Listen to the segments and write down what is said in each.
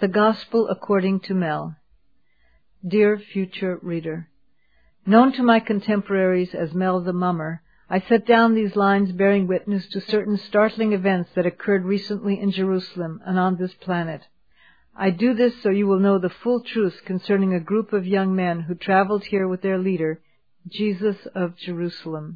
The Gospel according to Mel. Dear future reader, known to my contemporaries as Mel the Mummer, I set down these lines bearing witness to certain startling events that occurred recently in Jerusalem and on this planet. I do this so you will know the full truth concerning a group of young men who traveled here with their leader, Jesus of Jerusalem.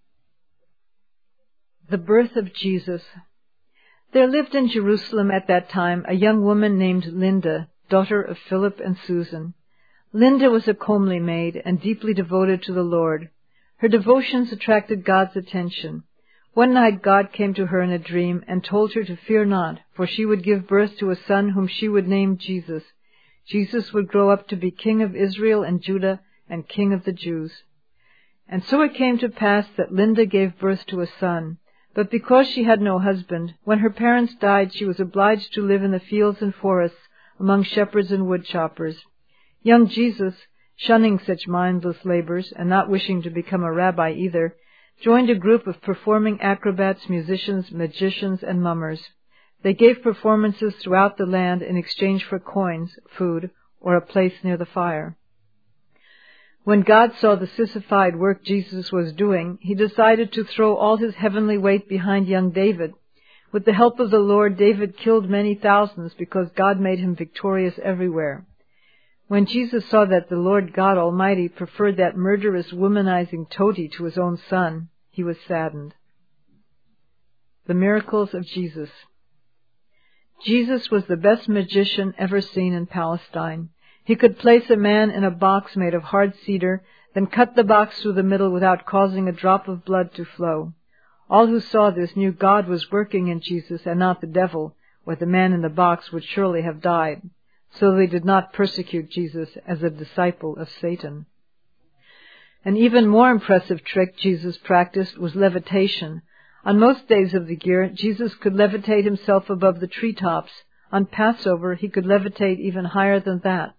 The birth of Jesus. There lived in Jerusalem at that time a young woman named Linda, daughter of Philip and Susan. Linda was a comely maid and deeply devoted to the Lord. Her devotions attracted God's attention. One night God came to her in a dream and told her to fear not, for she would give birth to a son whom she would name Jesus. Jesus would grow up to be King of Israel and Judah and King of the Jews. And so it came to pass that Linda gave birth to a son. But because she had no husband, when her parents died, she was obliged to live in the fields and forests among shepherds and woodchoppers. Young Jesus, shunning such mindless labors and not wishing to become a rabbi either, joined a group of performing acrobats, musicians, magicians, and mummers. They gave performances throughout the land in exchange for coins, food, or a place near the fire. When God saw the sissified work Jesus was doing, he decided to throw all his heavenly weight behind young David. With the help of the Lord, David killed many thousands because God made him victorious everywhere. When Jesus saw that the Lord God Almighty preferred that murderous, womanizing toady to his own son, he was saddened. The miracles of Jesus. Jesus was the best magician ever seen in Palestine. He could place a man in a box made of hard cedar, then cut the box through the middle without causing a drop of blood to flow. All who saw this knew God was working in Jesus and not the devil, or the man in the box would surely have died. So they did not persecute Jesus as a disciple of Satan. An even more impressive trick Jesus practiced was levitation. On most days of the year, Jesus could levitate himself above the treetops. On Passover, he could levitate even higher than that.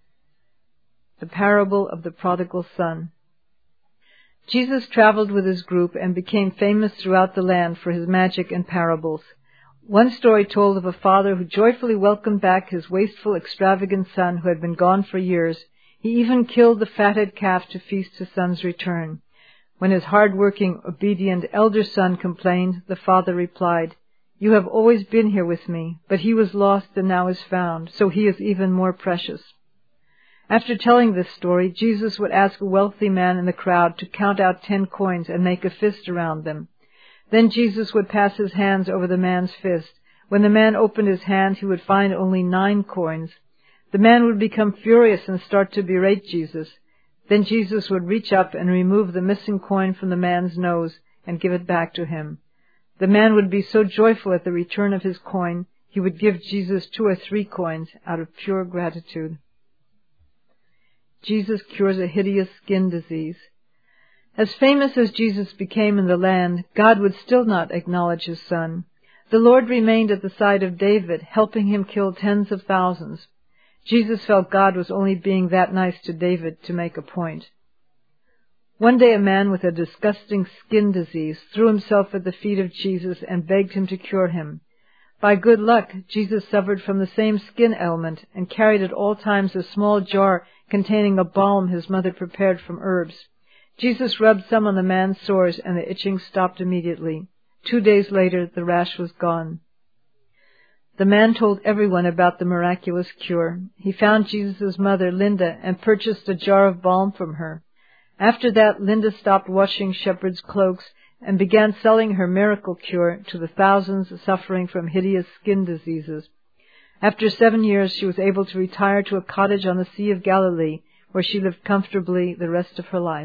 The parable of the prodigal son. Jesus traveled with his group and became famous throughout the land for his magic and parables. One story told of a father who joyfully welcomed back his wasteful, extravagant son who had been gone for years. He even killed the fatted calf to feast his son's return. When his hard-working, obedient elder son complained, the father replied, "You have always been here with me, but he was lost and now is found, so he is even more precious." After telling this story, Jesus would ask a wealthy man in the crowd to count out 10 coins and make a fist around them. Then Jesus would pass his hands over the man's fist. When the man opened his hand, he would find only 9 coins. The man would become furious and start to berate Jesus. Then Jesus would reach up and remove the missing coin from the man's nose and give it back to him. The man would be so joyful at the return of his coin, he would give Jesus 2 or 3 coins out of pure gratitude. Jesus cures a hideous skin disease. As famous as Jesus became in the land, God would still not acknowledge his son. The Lord remained at the side of David, helping him kill tens of thousands. Jesus felt God was only being that nice to David to make a point. One day a man with a disgusting skin disease threw himself at the feet of Jesus and begged him to cure him. By good luck, Jesus suffered from the same skin ailment and carried at all times a small jar containing a balm his mother prepared from herbs. Jesus rubbed some on the man's sores and the itching stopped immediately. 2 days later, the rash was gone. The man told everyone about the miraculous cure. He found Jesus' mother, Linda, and purchased a jar of balm from her. After that, Linda stopped washing shepherds' cloaks and began selling her miracle cure to the thousands suffering from hideous skin diseases. After 7 years, she was able to retire to a cottage on the Sea of Galilee, where she lived comfortably the rest of her life.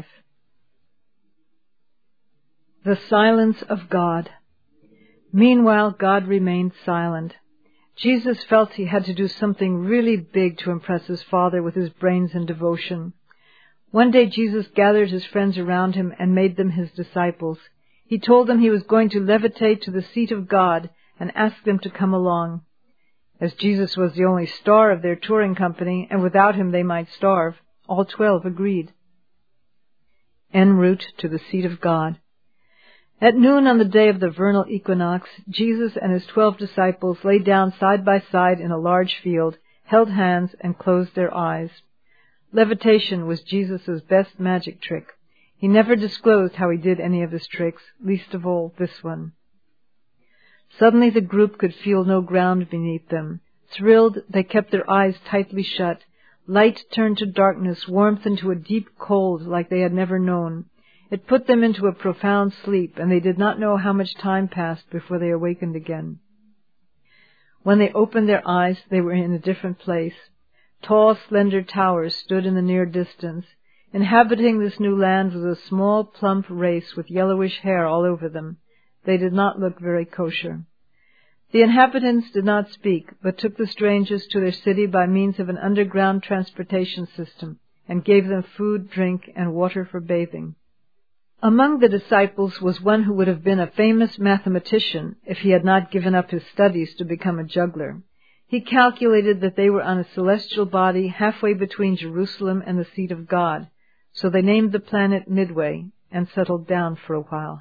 The silence of God. Meanwhile, God remained silent. Jesus felt he had to do something really big to impress his Father with his brains and devotion. One day Jesus gathered his friends around him and made them his disciples. He told them he was going to levitate to the seat of God and asked them to come along. As Jesus was the only star of their touring company, and without him they might starve, all 12 agreed. En route to the seat of God. At noon on the day of the vernal equinox, Jesus and his 12 disciples lay down side by side in a large field, held hands, and closed their eyes. Levitation was Jesus' best magic trick. He never disclosed how he did any of his tricks, least of all this one. Suddenly the group could feel no ground beneath them. Thrilled, they kept their eyes tightly shut. Light turned to darkness, warmth into a deep cold like they had never known. It put them into a profound sleep, and they did not know how much time passed before they awakened again. When they opened their eyes, they were in a different place. Tall, slender towers stood in the near distance. Inhabiting this new land was a small, plump race with yellowish hair all over them. They did not look very kosher. The inhabitants did not speak, but took the strangers to their city by means of an underground transportation system, and gave them food, drink, and water for bathing. Among the disciples was one who would have been a famous mathematician if he had not given up his studies to become a juggler. He calculated that they were on a celestial body halfway between Jerusalem and the seat of God, so they named the planet Midway and settled down for a while.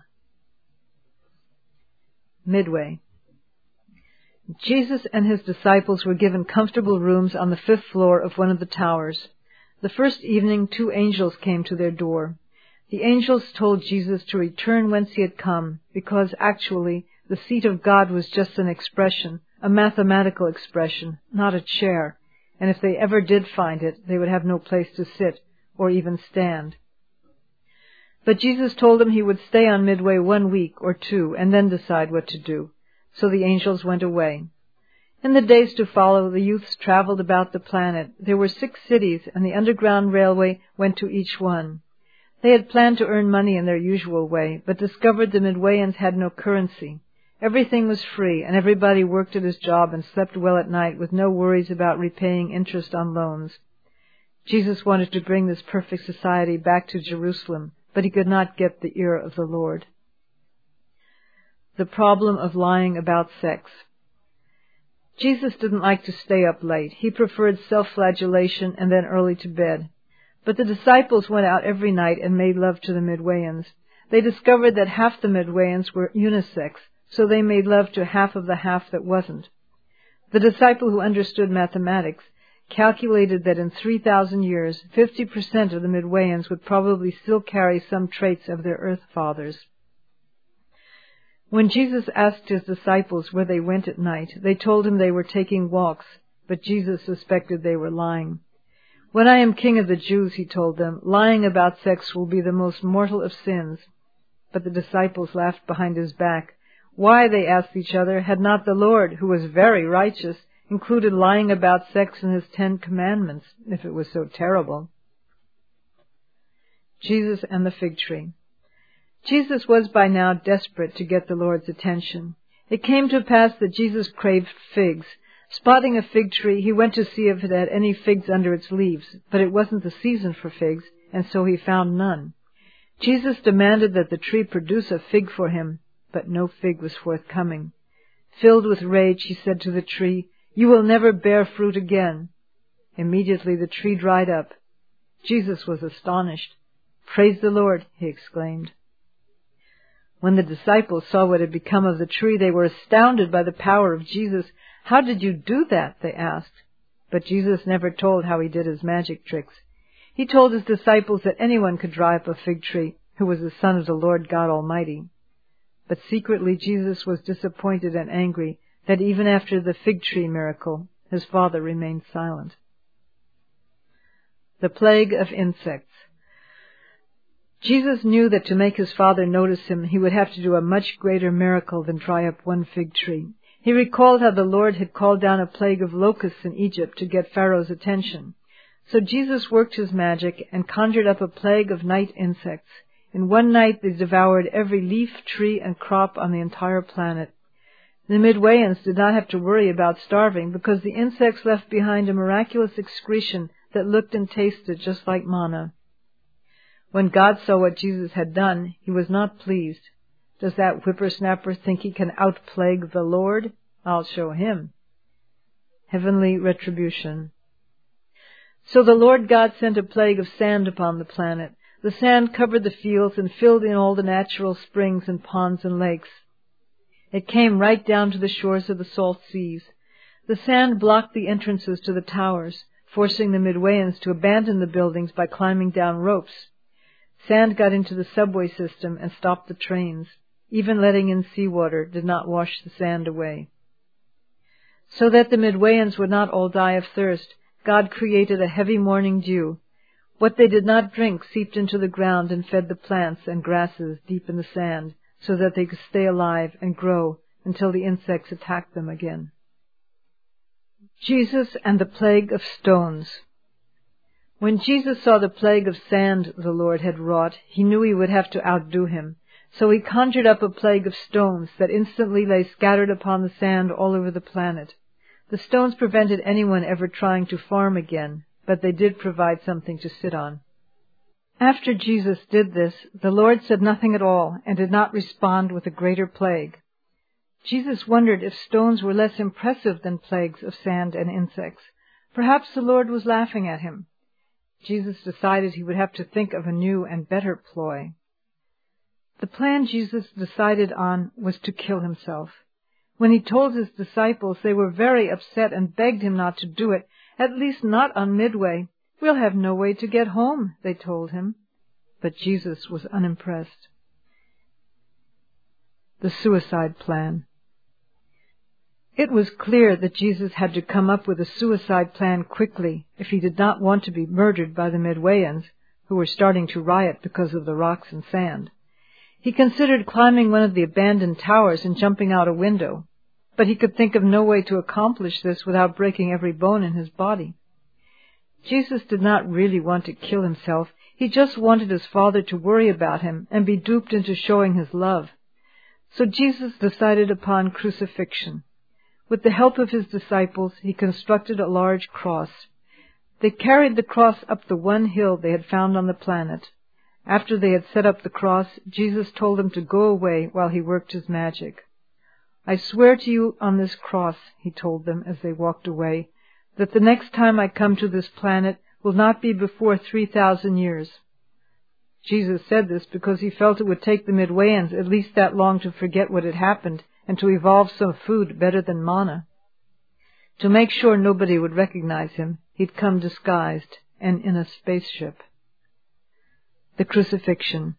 Midway. Jesus and his disciples were given comfortable rooms on the 5th floor of one of the towers. The first evening, 2 angels came to their door. The angels told Jesus to return whence he had come, because actually the seat of God was just an expression, a mathematical expression, not a chair, and if they ever did find it, they would have no place to sit or even stand. But Jesus told them he would stay on Midway 1 week or 2 and then decide what to do. So the angels went away. In the days to follow, the youths traveled about the planet. There were 6 cities, and the underground railway went to each one. They had planned to earn money in their usual way, but discovered the Midwayans had no currency. Everything was free, and everybody worked at his job and slept well at night with no worries about repaying interest on loans. Jesus wanted to bring this perfect society back to Jerusalem, but he could not get the ear of the Lord. The problem of lying about sex. Jesus didn't like to stay up late. He preferred self-flagellation and then early to bed. But the disciples went out every night and made love to the Midwayans. They discovered that half the Midwayans were unisex, so they made love to half of the half that wasn't. The disciple who understood mathematics calculated that in 3,000 years, 50% of the Midwayans would probably still carry some traits of their earth fathers. When Jesus asked his disciples where they went at night, they told him they were taking walks, but Jesus suspected they were lying. When I am king of the Jews, he told them, lying about sex will be the most mortal of sins. But the disciples laughed behind his back. Why, they asked each other, had not the Lord, who was very righteous, included lying about sex in his 10 commandments, if it was so terrible? Jesus and the fig tree. Jesus was by now desperate to get the Lord's attention. It came to pass that Jesus craved figs. Spotting a fig tree, he went to see if it had any figs under its leaves, but it wasn't the season for figs, and so he found none. Jesus demanded that the tree produce a fig for him, but no fig was forthcoming. Filled with rage, he said to the tree, "You will never bear fruit again." Immediately the tree dried up. Jesus was astonished. "Praise the Lord," he exclaimed. When the disciples saw what had become of the tree, they were astounded by the power of Jesus. "How did you do that?" they asked. But Jesus never told how he did his magic tricks. He told his disciples that anyone could dry up a fig tree who was the son of the Lord God Almighty. But secretly Jesus was disappointed and angry that even after the fig tree miracle, his Father remained silent. The plague of insects. Jesus knew that to make his Father notice him, he would have to do a much greater miracle than dry up one fig tree. He recalled how the Lord had called down a plague of locusts in Egypt to get Pharaoh's attention. So Jesus worked his magic and conjured up a plague of night insects. In one night they devoured every leaf, tree, and crop on the entire planet. The Midwayans did not have to worry about starving because the insects left behind a miraculous excretion that looked and tasted just like manna. When God saw what Jesus had done, he was not pleased. Does that whippersnapper think he can outplague the Lord? I'll show him. Heavenly retribution. So the Lord God sent a plague of sand upon the planet. The sand covered the fields and filled in all the natural springs and ponds and lakes. It came right down to the shores of the salt seas. The sand blocked the entrances to the towers, forcing the Midwayans to abandon the buildings by climbing down ropes. Sand got into the subway system and stopped the trains. Even letting in seawater did not wash the sand away. So that the Midwayans would not all die of thirst, God created a heavy morning dew. What they did not drink seeped into the ground and fed the plants and grasses deep in the sand, so that they could stay alive and grow until the insects attacked them again. Jesus and the plague of stones. When Jesus saw the plague of sand the Lord had wrought, he knew he would have to outdo him. So he conjured up a plague of stones that instantly lay scattered upon the sand all over the planet. The stones prevented anyone ever trying to farm again, but they did provide something to sit on. After Jesus did this, the Lord said nothing at all and did not respond with a greater plague. Jesus wondered if stones were less impressive than plagues of sand and insects. Perhaps the Lord was laughing at him. Jesus decided he would have to think of a new and better ploy. The plan Jesus decided on was to kill himself. When he told his disciples, they were very upset and begged him not to do it, at least not on Midway. "We'll have no way to get home," they told him. But Jesus was unimpressed. The suicide plan. It was clear that Jesus had to come up with a suicide plan quickly if he did not want to be murdered by the Midwayans, who were starting to riot because of the rocks and sand. He considered climbing one of the abandoned towers and jumping out a window, but he could think of no way to accomplish this without breaking every bone in his body. Jesus did not really want to kill himself. He just wanted his Father to worry about him and be duped into showing his love. So Jesus decided upon crucifixion. With the help of his disciples, he constructed a large cross. They carried the cross up the one hill they had found on the planet. After they had set up the cross, Jesus told them to go away while he worked his magic. "I swear to you on this cross," he told them as they walked away, "that the next time I come to this planet will not be before 3,000 years. Jesus said this because he felt it would take the Midwayans at least that long to forget what had happened and to evolve some food better than manna. To make sure nobody would recognize him, he'd come disguised and in a spaceship. The crucifixion.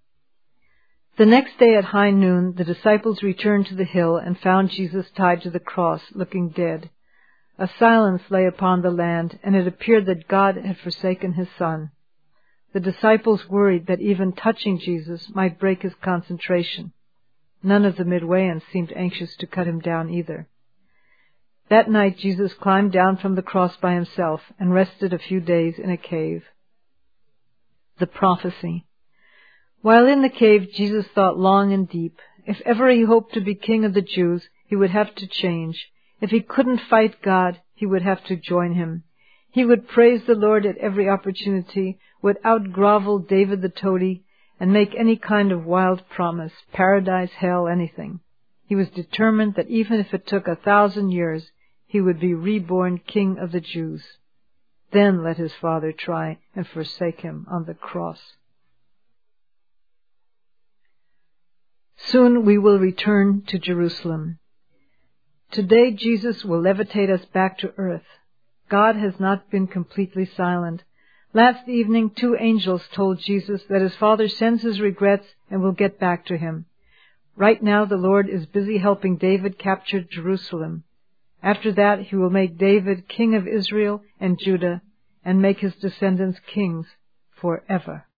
The next day at high noon, the disciples returned to the hill and found Jesus tied to the cross, looking dead. A silence lay upon the land, and it appeared that God had forsaken his Son. The disciples worried that even touching Jesus might break his concentration. None of the Midwayans seemed anxious to cut him down either. That night Jesus climbed down from the cross by himself and rested a few days in a cave. The prophecy. While in the cave, Jesus thought long and deep. If ever he hoped to be king of the Jews, he would have to change. If he couldn't fight God, he would have to join him. He would praise the Lord at every opportunity, would out-grovel David the toady, and make any kind of wild promise, paradise, hell, anything. He was determined that even if it took 1,000 years, he would be reborn king of the Jews. Then let his Father try and forsake him on the cross. Soon we will return to Jerusalem. Today Jesus will levitate us back to earth. God has not been completely silent. Last evening, 2 angels told Jesus that his Father sends his regrets and will get back to him. Right now the Lord is busy helping David capture Jerusalem. After that, he will make David king of Israel and Judah and make his descendants kings forever.